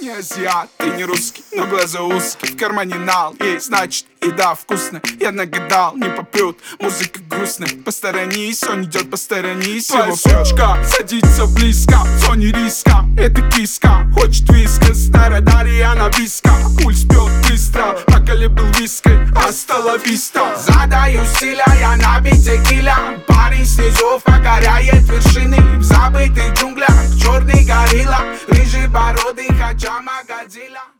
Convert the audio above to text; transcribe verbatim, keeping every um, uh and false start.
не азиат, ты не русский, но глаза узкие. В кармане нал есть, значит еда вкусная. Я нагадал, не попрет, музыка грустная. Посторонись, он идет, посторонись. Твоя сучка садится близко, в зоне риска. Это киска, хочет виска. Старая Дарья на виска. Пульс бьет быстро, пока был виской. Астала виста. Задаю стиля, я набит текиля. Парень с низов покоряет вершины. В забытых джунглях черный горилла. Рыжий бородый Хаджама Годзилла.